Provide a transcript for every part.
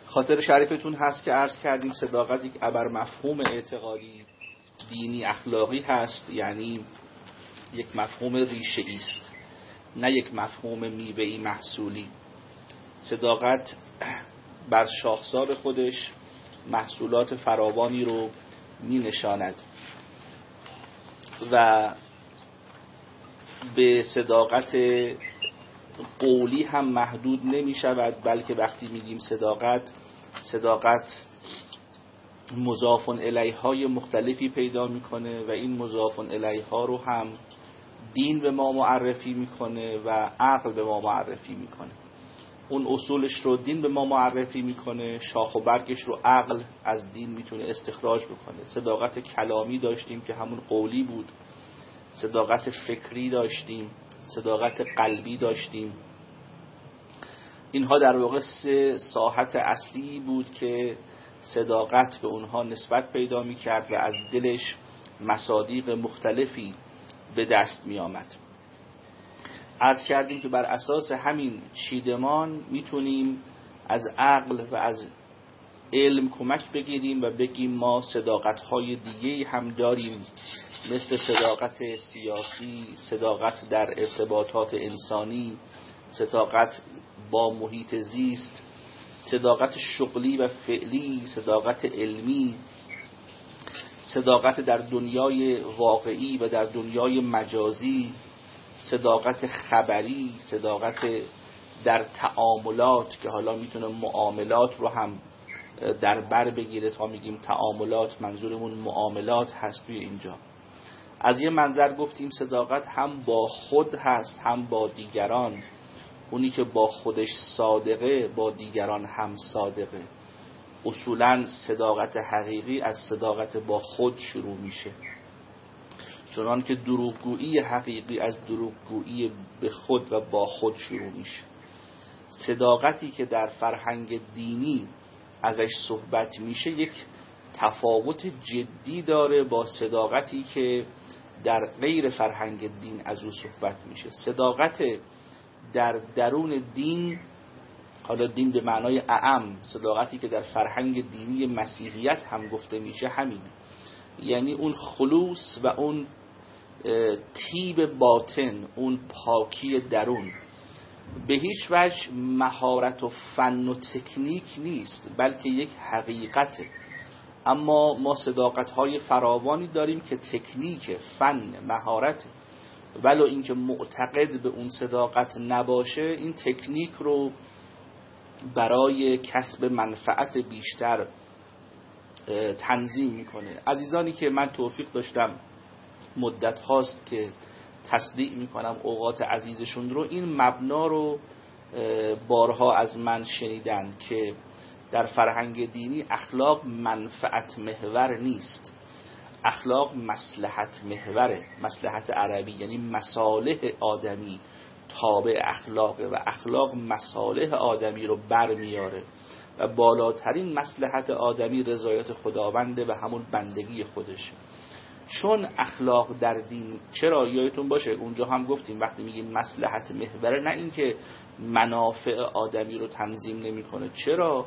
خاطر شریفتون هست که عرض کردیم صداقت یک ابر مفهوم اعتقادی دینی اخلاقی هست، یعنی یک مفهوم ریشه‌ای است، نه یک مفهوم میوه‌ای محصولی. صداقت بر شاخسار خودش محصولات فراوانی رو می نشاند و به صداقت قولی هم محدود نمی شود، بلکه وقتی میگیم صداقت مضاف الیه های مختلفی پیدا میکنه و این مضاف الیه ها رو هم دین به ما معرفی میکنه و عقل به ما معرفی میکنه. اون اصولش رو دین به ما معرفی میکنه، شاخ و برگش رو عقل از دین میتونه استخراج بکنه. صداقت کلامی داشتیم که همون قولی بود، صداقت فکری داشتیم، صداقت قلبی داشتیم. اینها در واقع سه ساحت اصلی بود که صداقت به اونها نسبت پیدا میکرد و از دلش مصادیق مختلفی به دست میآمد. عرض کردیم که بر اساس همین چیدمان میتونیم از عقل و از علم کمک بگیریم و بگیم ما صداقت‌های دیگه‌ای هم داریم، مثل صداقت سیاسی، صداقت در ارتباطات انسانی، صداقت با محیط زیست، صداقت شغلی و فعلی، صداقت علمی، صداقت در دنیای واقعی و در دنیای مجازی، صداقت خبری، صداقت در تعاملات که حالا میتونه معاملات رو هم در بر بگیره. تا میگیم تعاملات منظورمون معاملات هست توی اینجا. از یه منظر گفتیم صداقت هم با خود هست هم با دیگران. اونی که با خودش صادقه با دیگران هم صادقه. اصولاً صداقت حقیقی از صداقت با خود شروع میشه، چنان که دروغگویی حقیقی از دروغگویی به خود و با خود شروع میشه. صداقتی که در فرهنگ دینی ازش صحبت میشه یک تفاوت جدی داره با صداقتی که در غیر فرهنگ دین از او صحبت میشه. صداقت در درون دین، حالا دین به معنای اعم، صداقتی که در فرهنگ دینی مسیحیت هم گفته میشه همینه، یعنی اون خلوص و اون طیب باطن، اون پاکی درون، به هیچ وجه مهارت و فن و تکنیک نیست، بلکه یک حقیقته. اما ما صداقت‌های فراوانی داریم که تکنیک، فن، مهارت، ولو اینکه معتقد به اون صداقت نباشه، این تکنیک رو برای کسب منفعت بیشتر تنظیم میکنه. عزیزانی که من توفیق داشتم مدت هاست که تصدیق میکنم اوقات عزیزشون رو، این مبنا رو بارها از من شنیدن که در فرهنگ دینی اخلاق منفعت محور نیست، اخلاق مصلحت محوره. مصلحت عربی یعنی مصالح آدمی تابع اخلاقه و اخلاق مصالح آدمی رو برمیاره و بالاترین مصلحت آدمی رضایت خداونده و همون بندگی خودش. چون اخلاق در دین، چرا یادتون باشه اونجا هم گفتیم وقتی میگیم مصلحت محوره، نه اینکه منافع آدمی رو تنظیم نمیکنه، چرا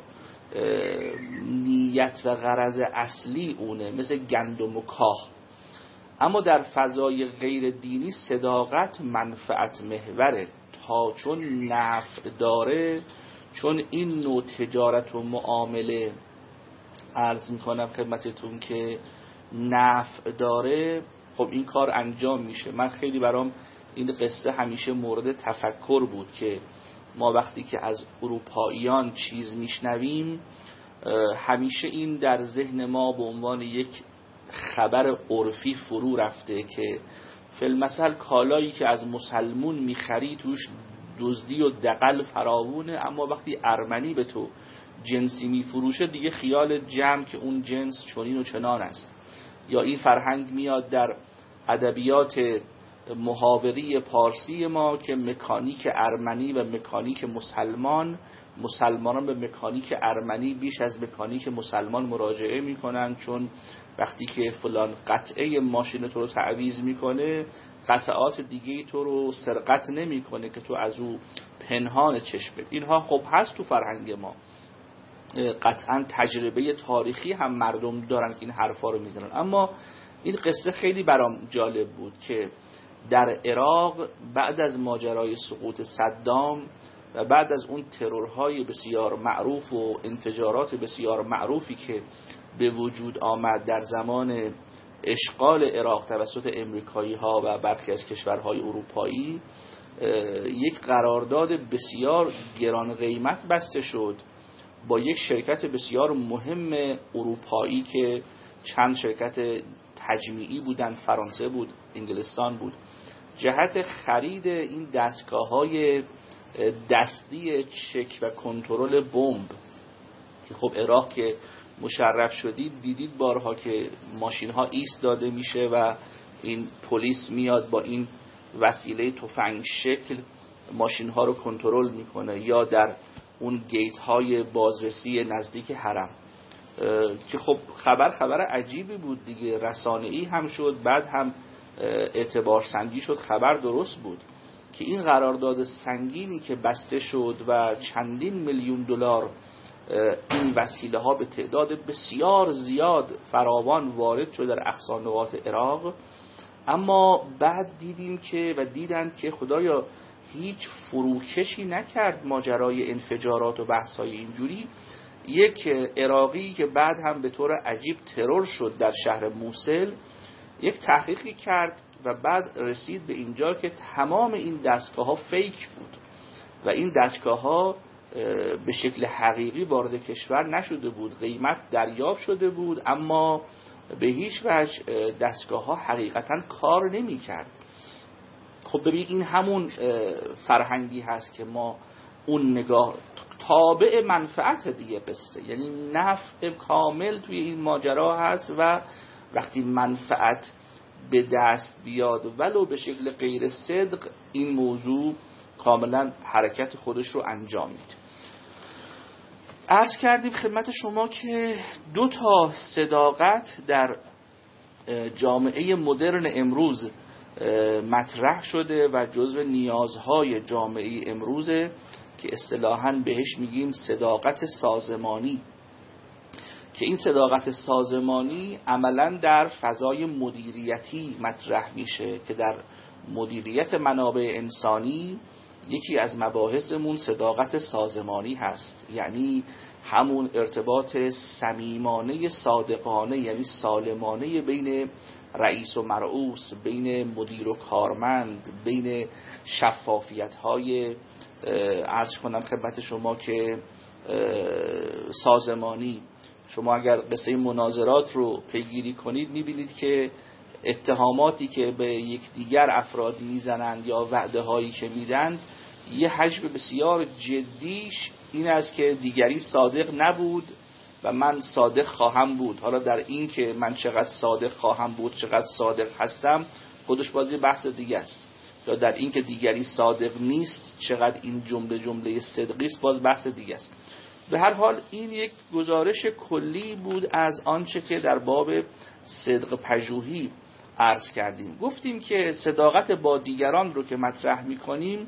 نیت و غرض اصلی اونه، مثل گندم و کاه. اما در فضای غیر دینی صداقت منفعت محوره، تا چون نفع داره، چون این نوع تجارت و معامله عرض میکنم خدمتتون که نفع داره، خب این کار انجام میشه. من خیلی برام این قصه همیشه مورد تفکر بود که ما وقتی که از اروپاییان چیز میشنویم، همیشه این در ذهن ما به عنوان یک خبر عرفی فرو رفته که فی‌المثل کالایی که از مسلمون میخری توش دزدی و دغل فراوونه، اما وقتی ارمنی به تو جنسی میفروشه دیگه خیال جمع که اون جنس چنین و چنان است. یا این فرهنگ میاد در ادبیات محاوری پارسی ما که مکانیک ارمنی و مکانیک مسلمانان به مکانیک ارمنی بیش از مکانیک مسلمان مراجعه میکنن، چون وقتی که فلان قطعه ماشین تو رو تعویض میکنه، قطعات دیگه تو رو سرقت نمیکنه که تو از او پنهان چشمت. اینها خب هست تو فرهنگ ما، قطعا تجربه تاریخی هم مردم دارن که این حرفا رو میزنن. اما این قصه خیلی برام جالب بود که در عراق بعد از ماجرای سقوط صدام و بعد از اون ترورهای بسیار معروف و انفجارات بسیار معروفی که به وجود آمد در زمان اشغال عراق توسط امریکایی ها و برخی از کشورهای اروپایی، یک قرارداد بسیار گران قیمت بسته شد با یک شرکت بسیار مهم اروپایی که چند شرکت تجمیعی بودند، فرانسه بود، انگلستان بود، جهت خرید این دستگاه‌های دستی چک و کنترل بمب که خب عراق که مشرف شدید دیدید بارها که ماشین‌ها ایستاده میشه و این پلیس میاد با این وسیله تفنگ شکل ماشین‌ها رو کنترل میکنه، یا در اون گیت های بازرسی نزدیک حرم که خب خبر عجیبی بود دیگه، رسانه‌ای هم شد، بعد هم اعتبار سنجی شد، خبر درست بود که این قرارداد سنگینی که بسته شد و چندین میلیون دلار این وسیله ها به تعداد بسیار زیاد فراوان وارد شد در اقصا نقاط عراق، اما بعد دیدن که خدایا هیچ فروکشی نکرد ماجرای انفجارات و بحث‌های اینجوری. یک عراقی که بعد هم به طور عجیب ترور شد در شهر موصل یک تحقیقی کرد و بعد رسید به اینجا که تمام این دستگاه‌ها فیک بود و این دستگاه‌ها به شکل حقیقی وارد کشور نشده بود، قیمت دریافت شده بود اما به هیچ وجه دستگاه‌ها حقیقتاً کار نمی‌کرد. خب ببین این همون فرهنگی هست که ما اون نگاه تابع منفعت دیگه قصه، یعنی نفع کامل توی این ماجرا هست و وقتی منفعت به دست بیاد ولو به شکل غیر صدق این موضوع کاملا حرکت خودش رو انجام میده. عرض کردیم خدمت شما که 2 صداقت در جامعه مدرن امروز مطرح شده و جزو نیازهای جامعه امروزه که اصطلاحاً بهش میگیم صداقت سازمانی، که این صداقت سازمانی عملاً در فضای مدیریتی مطرح میشه که در مدیریت منابع انسانی یکی از مباحثمون صداقت سازمانی هست، یعنی همون ارتباط صمیمانه صادقانه یعنی سالمانه بین رئیس و مرئوس، بین مدیر و کارمند، بین شفافیت‌های عرض کنم خدمت شما که سازمانی. شما اگر قصه مناظرات رو پیگیری کنید میبینید که اتهاماتی که به یکدیگر افراد میزنند یا وعده هایی که میدن یه حجم بسیار جدیش این است که دیگری صادق نبود و من صادق خواهم بود. حالا در این که من چقدر صادق خواهم بود، چقدر صادق هستم، خودش بازی بحث دیگه است، یا در این که دیگری صادق نیست چقدر این جمله صدقی است، باز بحث دیگه است. به هر حال این یک گزارش کلی بود از آنچه که در باب صدق پژوهی عرض کردیم. گفتیم که صداقت با دیگران رو که مطرح می‌کنیم،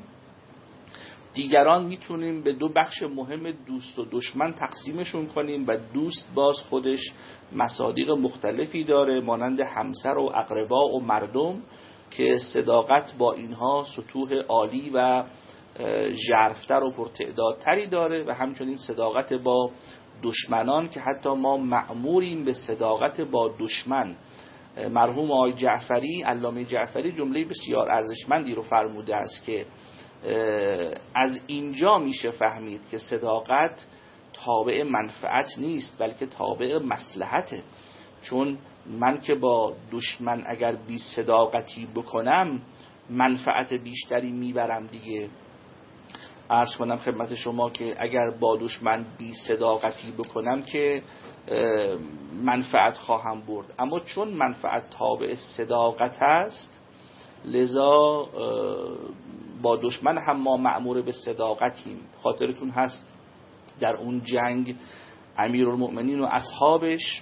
دیگران میتونیم به 2 بخش مهم دوست و دشمن تقسیمشون کنیم و دوست باز خودش مصادیق مختلفی داره مانند همسر و اقربا و مردم که صداقت با اینها سطوح عالی و ژرف‌تر و پرتعدادتری داره، و همچنین صداقت با دشمنان که حتی ما مأموریم به صداقت با دشمن. مرحوم آقای جعفری، علامه جعفری جمله بسیار ارزشمندی رو فرموده است که از اینجا میشه فهمید که صداقت تابع منفعت نیست بلکه تابع مصلحته، چون من که با دشمن اگر بی صداقتی بکنم منفعت بیشتری میبرم دیگه. عرض کنم خدمت شما که اگر با دشمن بی صداقتی بکنم که منفعت خواهم برد، اما چون منفعت تابع صداقت است لذا با دشمن هم ما مأمور به صداقتیم. خاطرتون هست در اون جنگ امیرالمؤمنین و اصحابش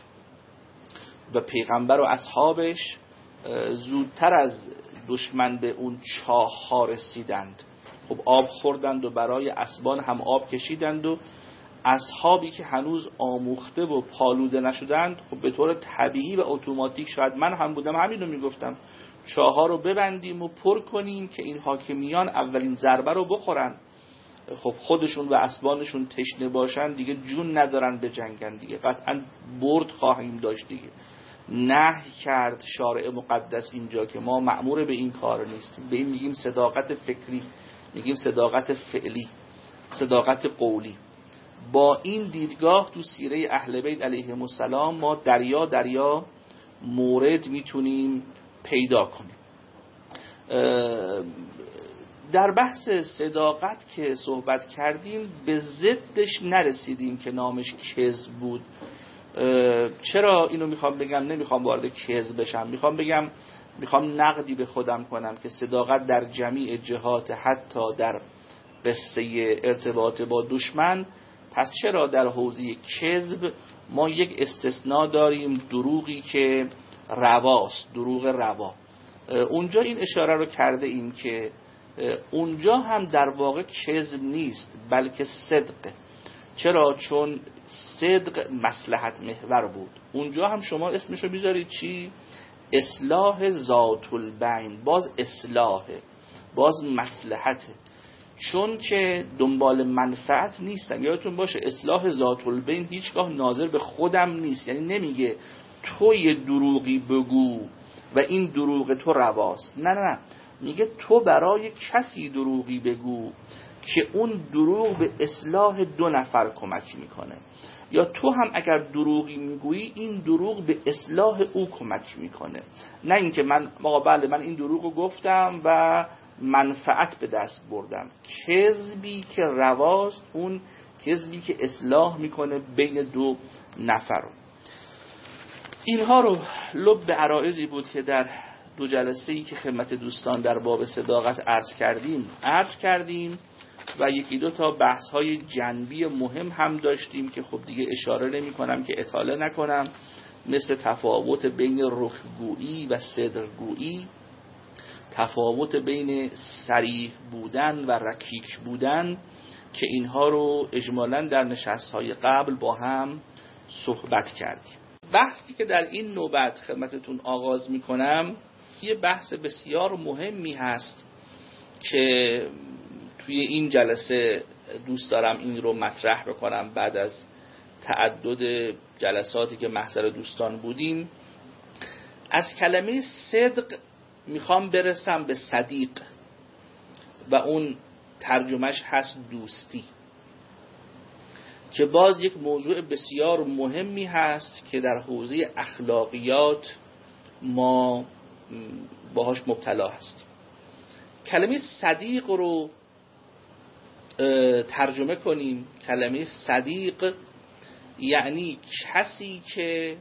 و پیغمبر و اصحابش زودتر از دشمن به اون چاه ها رسیدند. خب آب خوردند و برای اسبان هم آب کشیدند و اصحابی که هنوز آموخته و پالوده نشدند خب به طور طبیعی و اتوماتیک، شاید من هم بودم همین رو میگفتم، چاها رو ببندیم و پر کنیم که این حاکمیان اولین ضربه رو بخورن. خب خودشون و اسبانشون تشنه باشن دیگه جون ندارن به جنگن دیگه، قطعا برد خواهیم داشت دیگه. نهی کرد شارع مقدس اینجا که ما مأمور به این کار نیستیم. به این میگیم صداقت فکری، میگیم صداقت فعلی، صداقت قولی. با این دیدگاه تو سیره اهل بیت علیهم السلام ما دریا مورد میتونیم پیدا کنیم. در بحث صداقت که صحبت کردیم به ضدش نرسیدیم که نامش کذب بود. چرا اینو میخوام بگم؟ نمیخوام وارد کذب بشم، میخوام نقدی به خودم کنم که صداقت در جمیع جهات، حتی در قصه ارتباط با دشمن. پس چرا در حوزه کذب ما یک استثناء داریم، دروغی که رواست، دروغ روا. اونجا این اشاره رو کرده ایم که اونجا هم در واقع کذب نیست بلکه صدق. چرا؟ چون صدق مصلحت محور بود. اونجا هم شما اسمشو بیذارید چی؟ اصلاح ذات البین. باز اصلاحه، باز مصلحته، چون که دنبال منفعت نیستن. یادتون باشه اصلاح ذات البین هیچگاه ناظر به خودم نیست، یعنی نمیگه تو یه دروغی بگو و این دروغ تو رواست، نه، میگه تو برای کسی دروغی بگو که اون دروغ به اصلاح دو نفر کمک میکنه، یا تو هم اگر دروغی میگویی این دروغ به اصلاح او کمک میکنه. نه اینکه من این دروغو گفتم و منفعت به دست بردم. کذبی که رواست اون کذبی که اصلاح میکنه بین دو نفر. اینها رو لب عرایضی بود که در دو جلسه‌ای که خدمت دوستان در باب صداقت عرض کردیم و یکی دو تا بحث‌های جنبی مهم هم داشتیم که خب دیگه اشاره نمی‌کنم که اطاله نکنم، مثل تفاوت بین رخگویی و صدقگویی، تفاوت بین صریح بودن و رکیک بودن، که اینها رو اجمالاً در نشست‌های قبل با هم صحبت کردیم. بحثی که در این نوبت خدمتتون آغاز می‌کنم یه بحث بسیار مهمی هست که توی این جلسه دوست دارم این رو مطرح بکنم. بعد از تعدد جلساتی که محضر دوستان بودیم، از کلمه صدق میخوام برسم به صدیق و اون ترجمهش هست دوستی، که باز یک موضوع بسیار مهمی هست که در حوزه اخلاقیات ما باهاش مبتلا هستیم. کلمه صدیق رو ترجمه کنیم. کلمه صدیق یعنی کسی که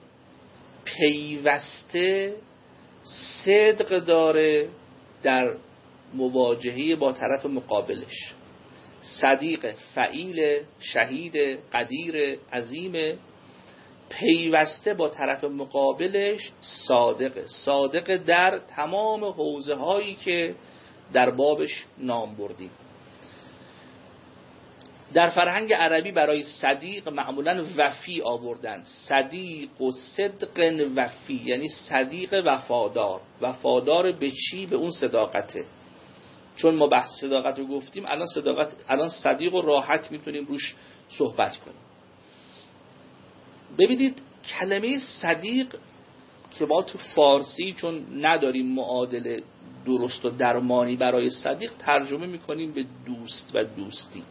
پیوسته صدق داره در مواجهه با طرف مقابلش. صدیق فعیل، شهید، قدیر، عظیم، پیوسته با طرف مقابلش صادق در تمام حوزه هایی که در بابش نام بردیم. در فرهنگ عربی برای صدیق معمولاً وفی آوردن. صدیق و صدق وفی، یعنی صدیق وفادار به چی؟ به اون صداقته. چون ما بحث صداقت رو گفتیم، الان صدیق و راحت میتونیم روش صحبت کنیم. ببینید کلمه صدیق که ما تو فارسی چون نداریم معادل درست و درمانی برای صدیق، ترجمه میکنیم به دوست و دوستی.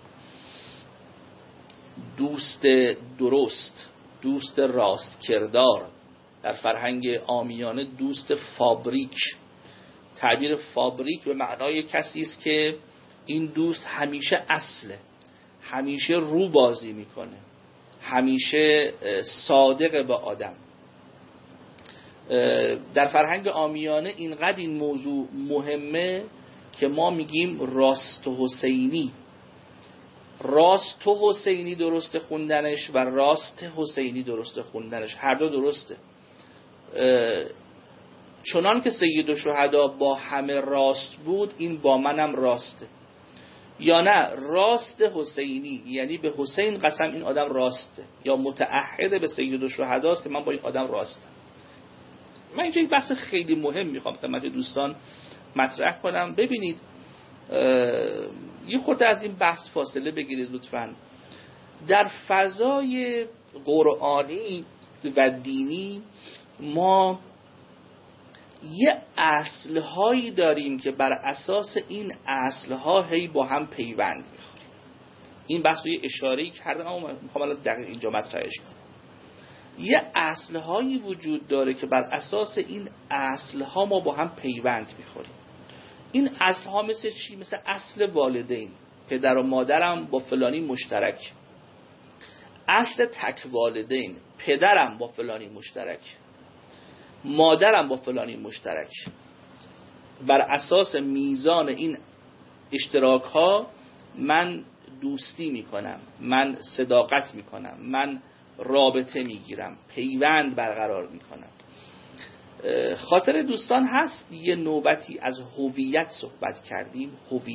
دوست درست، دوست راست کردار. در فرهنگ عامیانه دوست فابریک. تعبیر فابریک به معنای کسی است که این دوست همیشه اصله، همیشه رو بازی میکنه، همیشه صادق به آدم. در فرهنگ عامیانه اینقدر این موضوع مهمه که ما میگیم راست حسینی. راست حسینی درست خوندنش و راست حسینی درست خوندنش، هر دو درسته. چنان که سید الشهدا با همه راست بود، این با منم راسته. یا نه راست حسینی، یعنی به حسین قسم این آدم راسته، یا متعهد به سید الشهدا است که من با این آدم راستم. من اینجا یک بحث خیلی مهم میخوام خدمت دوستان مطرح کنم. ببینید یه خورده از این بحث فاصله بگیرید لطفاً. در فضای قرآنی و دینی ما یه اصلهایی داریم که بر اساس این اصلها هی با هم پیوند میخوریم. این بحث رو یه اشاره‌ای کردم اما میخوام الان دقیق اینجا مطرحش کنم. یه اصلهایی وجود داره که بر اساس این اصلها ما با هم پیوند میخوریم. این اصلها مثل چی؟ مثل اصل والدین، پدر و مادرم با فلانی مشترک. اصل تک والدین، پدرم با فلانی مشترک، مادرم با فلانی مشترک. بر اساس میزان این اشتراک ها من دوستی میکنم، من صداقت میکنم، من رابطه میگیرم، پیوند برقرار میکنم. خاطر دوستان هست یه نوبتی از هویت صحبت کردیم.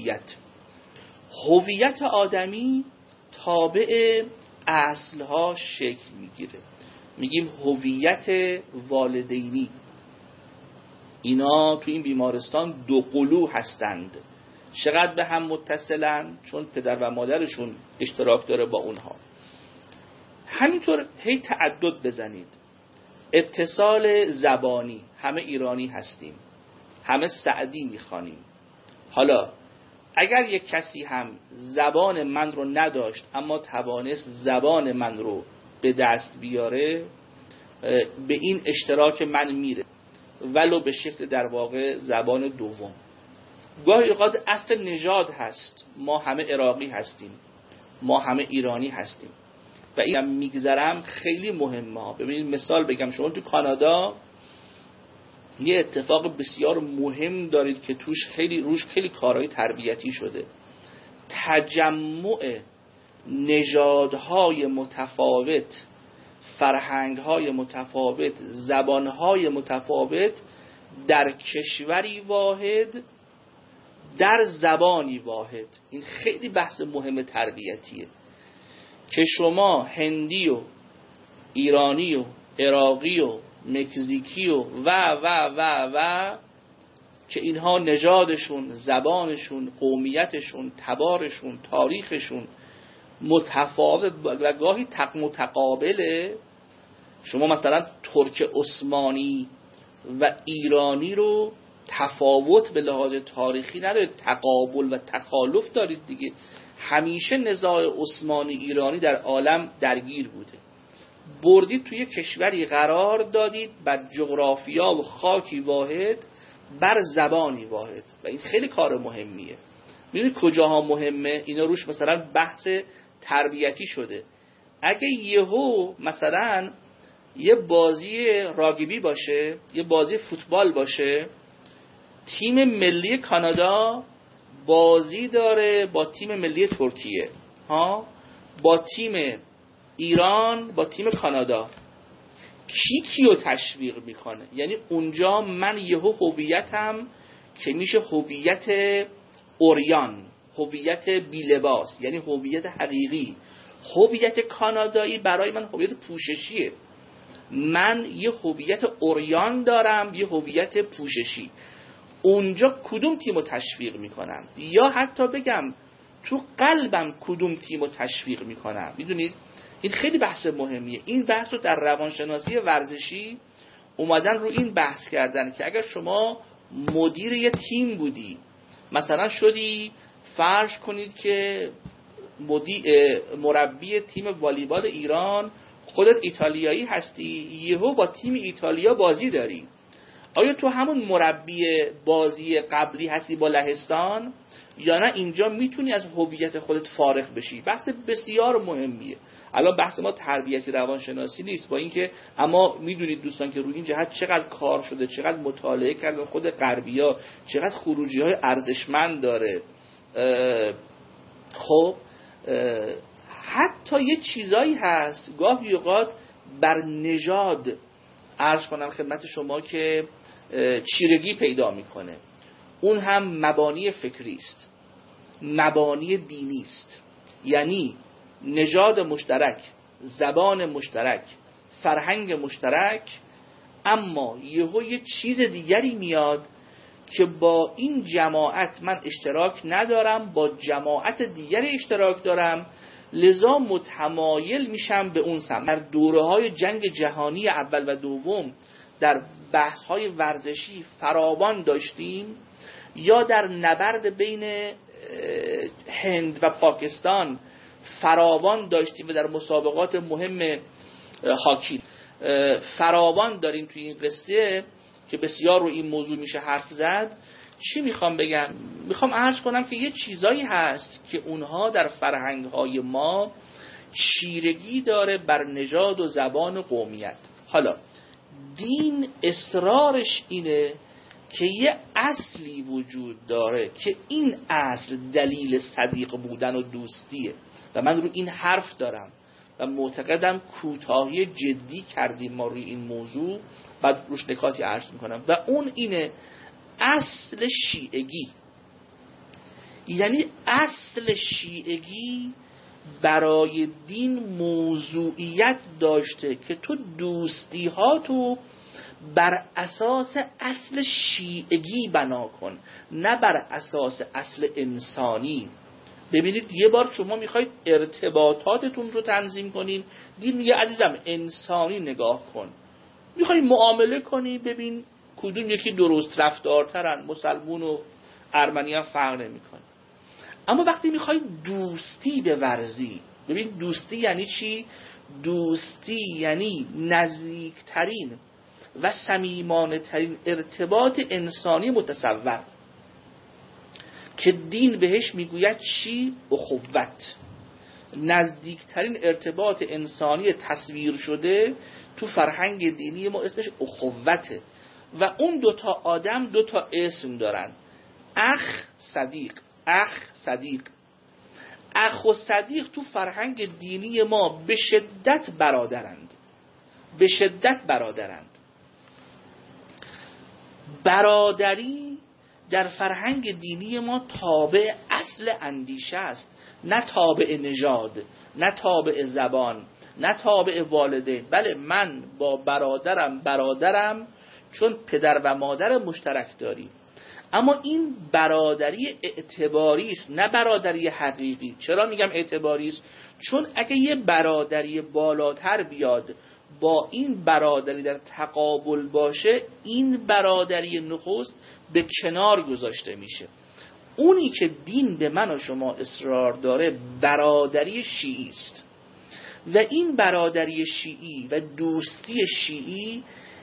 هویت آدمی تابع اصلها شکل میگیره. میگیم هویت والدینی، اینا تو این بیمارستان دو قلو هستند. چقدر به هم متصلن؟ چون پدر و مادرشون اشتراک داره با اونها. همینطور هی تعدد بزنید. اتصال زبانی، همه ایرانی هستیم، همه سعدی میخوانیم. حالا اگر یک کسی هم زبان من رو نداشت اما توانست زبان من رو به دست بیاره، به این اشتراک من میره، ولو به شکل در واقع زبان دوم. گاهی اوقات اصل نژاد هست، ما همه عراقی هستیم، ما همه ایرانی هستیم و اینم میگذرم خیلی مهمه. ببینید مثال بگم، شما تو کانادا یه اتفاق بسیار مهم دارید که روش خیلی کارهای تربیتی شده. تجمع نژادهای متفاوت، فرهنگهای متفاوت، زبانهای متفاوت در کشوری واحد، در زبانی واحد. این خیلی بحث مهم تربیتیه که شما هندی و ایرانی و عراقی و مکزیکی و که اینها نژادشون، زبانشون، قومیتشون، تبارشون، تاریخشون متفاوت و گاهی متقابله. شما مثلا ترک عثمانی و ایرانی رو تفاوت به لحاظ تاریخی ندارید، تقابل و تخالف دارید دیگه. همیشه نزاع عثمانی ایرانی در عالم درگیر بوده. بردید توی کشوری قرار دادید بر جغرافیا و خاکی واحد، بر زبانی واحد، و این خیلی کار مهمیه. میدونید کجاها مهمه؟ اینا روش مثلا بحث تربیتی شده. اگه یهو مثلا یه بازی راگبی باشه، یه بازی فوتبال باشه، تیم ملی کانادا بازی داره با تیم ملی ترکیه، با تیم ایران با تیم کانادا، کیو تشویق میکنه؟ یعنی اونجا من یهو هویتم که میشه هویت اوریان، هویت بی‌لباس، یعنی هویت حقیقی. هویت کانادایی برای من هویت پوششیه. من یه هویت اوریان دارم، یه هویت پوششی. اونجا کدوم تیمو تشویق میکنم؟ یا حتی بگم تو قلبم کدوم تیمو تشویق میکنم؟ میدونید این خیلی بحث مهمیه. این بحث رو در روانشناسی ورزشی اومدن رو این بحث کردن که اگر شما مدیر یه تیم بودی، مثلا شدی فرض کنید که مربی تیم والیبال ایران، خودت ایتالیایی هستی، یهو با تیم ایتالیا بازی داری، آیا تو همون مربی بازی قبلی هستی با لهستان یا نه اینجا میتونی از هویت خودت فارغ بشی؟ بحث بسیار مهمیه. الان بحث ما تربیتی روانشناسی نیست، با اینکه اما میدونید دوستان که روی این جهت چقدر کار شده، چقدر مطالعه کردن خود غربی‌ها، چقدر خروجی‌های ارزشمند داره. خب حتی یه چیزایی هست گاهی اوقات بر نژاد عرض کنم خدمت شما که چیرگی پیدا میکنه. اون هم مبانی فکری است. مبانی دینی است، یعنی نژاد مشترک، زبان مشترک، فرهنگ مشترک، اما یه چیز دیگری میاد که با این جماعت من اشتراک ندارم، با جماعت دیگری اشتراک دارم، لذا متمایل میشم به اون سمت. در دوره‌های جنگ جهانی اول و دوم در بحث‌های ورزشی فراوان داشتیم، یا در نبرد بین هند و پاکستان فراوان داشتیم و در مسابقات مهم هاکی فراوان داریم توی این قصه که بسیار رو این موضوع میشه حرف زد. چی میخوام بگم؟ میخوام عرض کنم که یه چیزایی هست که اونها در فرهنگ‌های ما چیرگی داره بر نژاد و زبان و قومیت. حالا دین اصرارش اینه که یه اصلی وجود داره که این اصل دلیل صدیق بودن و دوستیه و من رو این حرف دارم و معتقدم کوتاهی جدی کردیم ما روی این موضوع، بعد روش نکاتی عرض میکنم و اون اینه اصل شیعگی. یعنی اصل شیعگی برای دین موضوعیت داشته که تو دوستی ها تو بر اساس اصل شیعگی بنا کن، نه بر اساس اصل انسانی. ببینید یه بار شما میخواید ارتباطاتتون رو تنظیم کنین، دین میگه عزیزم انسانی نگاه کن. میخوای معامله کنی، ببین کدوم یکی درست رفتارترن، مسلمون و ارمنی هم فرق نمیکنه. اما وقتی میخوای دوستی بورزی، ببین دوستی یعنی چی؟ دوستی یعنی نزدیکترین و صمیمانه ترین ارتباط انسانی متصور که دین بهش میگوید چی؟ اخوت. نزدیکترین ارتباط انسانی تصویر شده تو فرهنگ دینی ما اسمش اخوته و اون دوتا آدم دوتا اسم دارن، اخ صدیق. اخ صدیق، اخ و صدیق تو فرهنگ دینی ما به شدت برادرند، به شدت برادرند. برادری در فرهنگ دینی ما تابع اصل اندیشه است، نه تابع نژاد، نه تابع زبان، نه تابع والدین. بله من با برادرم چون پدر و مادر مشترک داریم، اما این برادری اعتباری است، نه برادری حقیقی. چرا میگم اعتباری است؟ چون اگه یه برادری بالاتر بیاد با این برادری در تقابل باشه، این برادری نخست به کنار گذاشته میشه. اونی که دین به من و شما اصرار داره برادری شیعی است و این برادری شیعی و دوستی شیعی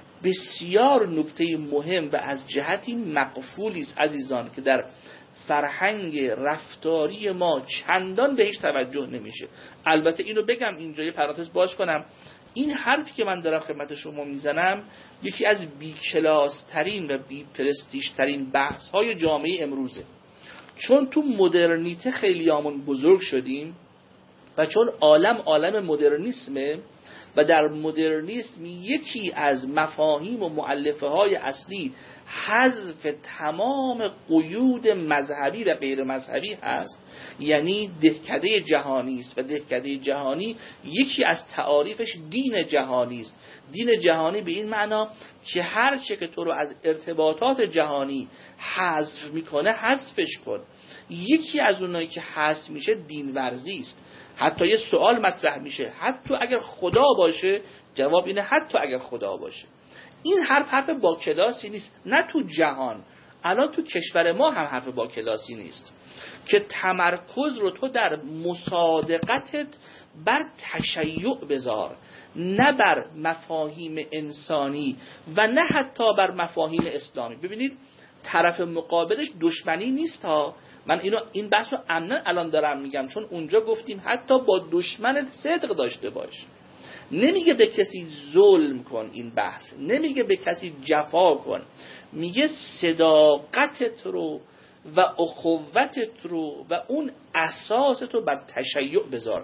بسیار نکته مهم و از جهتی مقفولی است عزیزان که در فرهنگ رفتاری ما چندان بهش توجه نمیشه. البته اینو بگم اینجا یه پرانتز باز کنم، این حرفی که من دارم خدمت شما میزنم یکی از بی‌کلاس ترین و بی پرستیژ ترین بحث های جامعه امروزه، چون تو مدرنیته خیلیامون بزرگ شدیم و چون عالم مدرنیسمه و در مدرنیسم یکی از مفاهیم و مؤلفه های اصلی حذف تمام قیود مذهبی و غیر مذهبی هست، یعنی دهکده جهانی است و دهکده جهانی یکی از تعاریفش دین جهانی است. دین جهانی به این معنا که هر چه که تو رو از ارتباطات جهانی حذف میکنه حذفش کن. یکی از اونایی که حذف میشه دین ورزی است. حتی یه سوال مطرح میشه حتی اگر خدا باشه، جواب اینه حتی اگر خدا باشه. این حرف با کلاسی نیست، نه تو جهان، الان تو کشور ما هم حرف با کلاسی نیست که تمرکز رو تو در مصادقتت بر تشیع بذار، نه بر مفاهیم انسانی و نه حتی بر مفاهیم اسلامی. ببینید طرف مقابلش دشمنی نیست ها، من این بحث رو عمدن الان دارم میگم چون اونجا گفتیم حتی با دشمنت صدق داشته باش. نمیگه به کسی ظلم کن، این بحث نمیگه به کسی جفا کن، میگه صداقتت رو و اخوتت رو و اون اساست رو بر تشیع بذار.